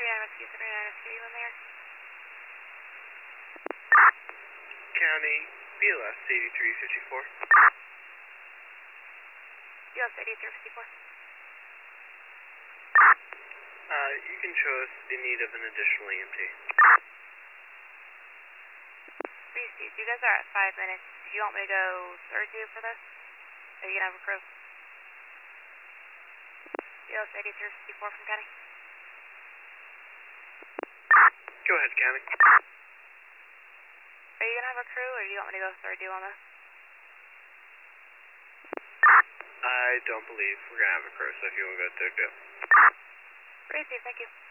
Rescue, 39 Rescue, you in there? County, BLS 8354. BLS 8354. You can show us the need of an additional EMT. Reese, you guys are at 5 minutes. Do you want me to go third due for this? Are you going to have a crew? BLS 8354 from County. Go ahead, County. Are you going to have a crew, or do you want me to go third due on this? I don't believe we're going to have a crew, so if you want to go to go. Reese, thank you.